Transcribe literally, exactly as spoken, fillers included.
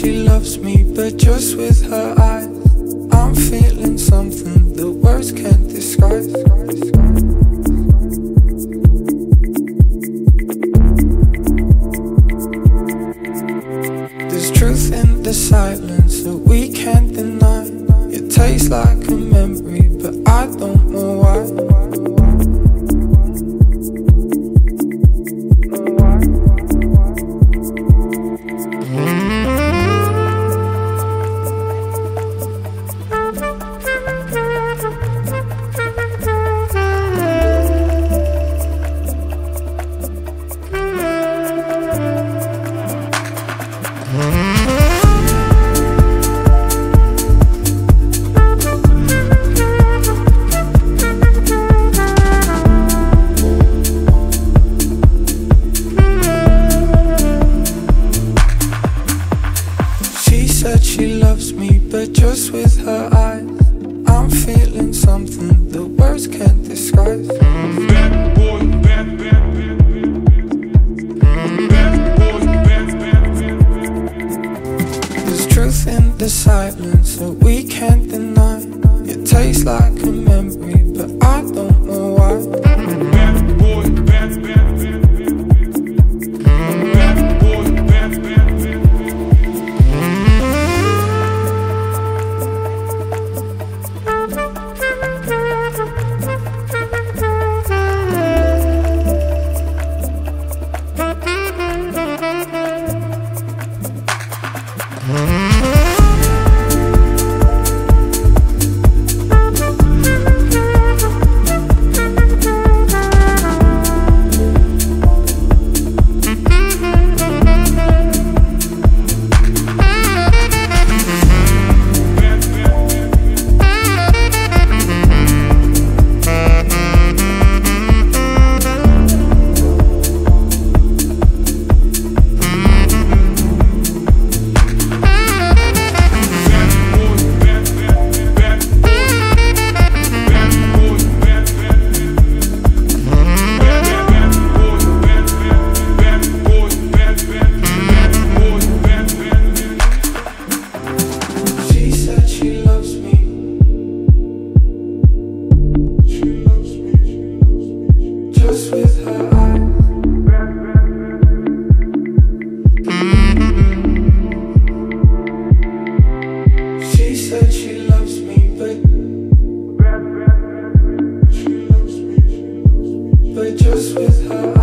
she loves me, but just with her eyes. I'm feeling something the words can't disguise. There's truth in the silence that we can't deny. It tastes like a memory, but I don't know why. She loves me, but just with her eyes. I'm feeling something the words can't disguise. Bad boy, bad, bad, bad, bad, bad boy, bad, bad, bad. There's truth in the silence that we can't deny. It tastes like a memory, but I don't know why. Bad boy, bad, bad, bad, bad boy, bad, bad, bad. But just with her